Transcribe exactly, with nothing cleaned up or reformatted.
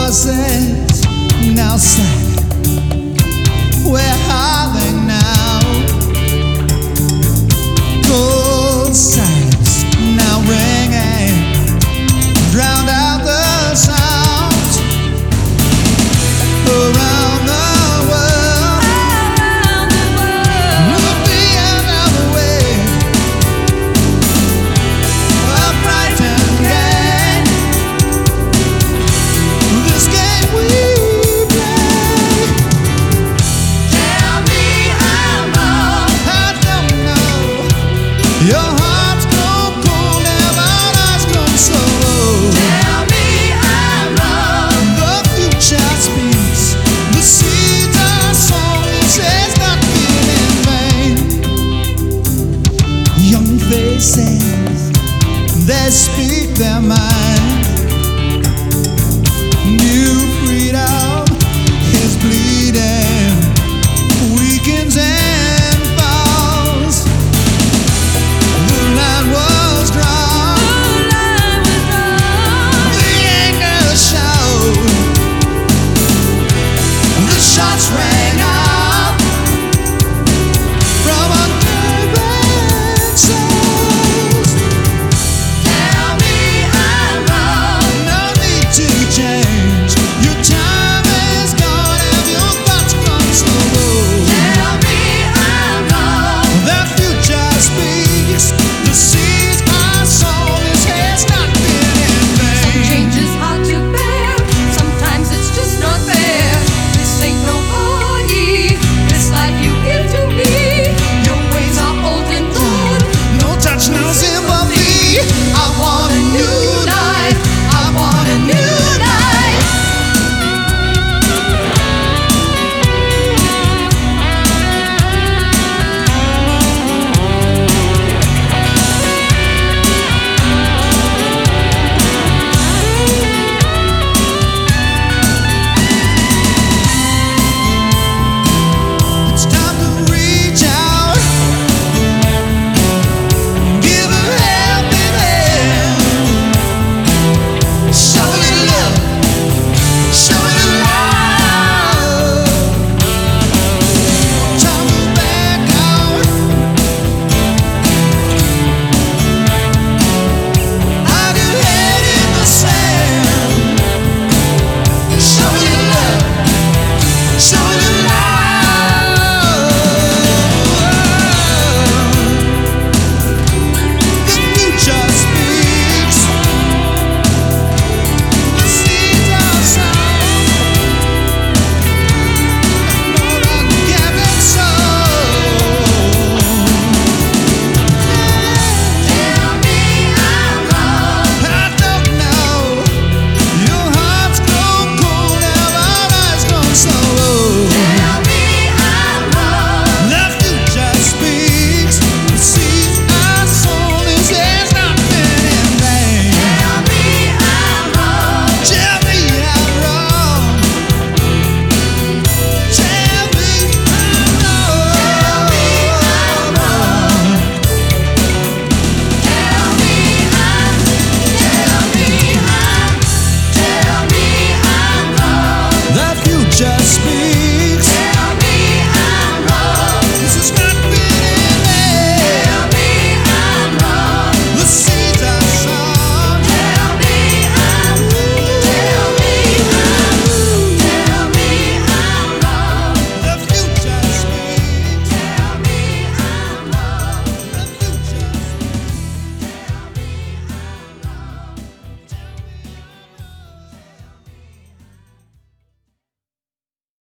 voices now silent. Where are they now? Cold silence now ringing, drowned out the sounds around the world. Look the end of the way, a frightened game. This game we play. Tell me I'm wrong. I don't know. Your heart's gone cold and my eyes gone slow. Tell me I'm wrong. The future speaks. The seeds are sown. It says not in vain. Young faces, they speak their mind.